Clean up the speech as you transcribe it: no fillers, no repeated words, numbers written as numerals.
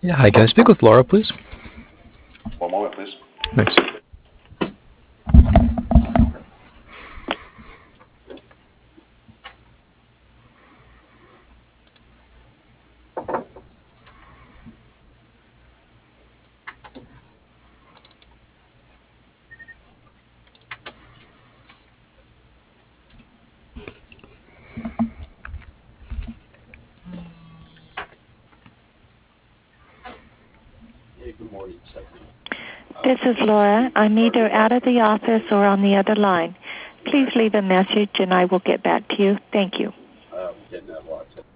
Yeah, hi, can I speak with Laura, please? One moment, please. Thanks. This is Laura. I'm either out of the office or on the other line. Please leave a message and I will get back to you. Thank you.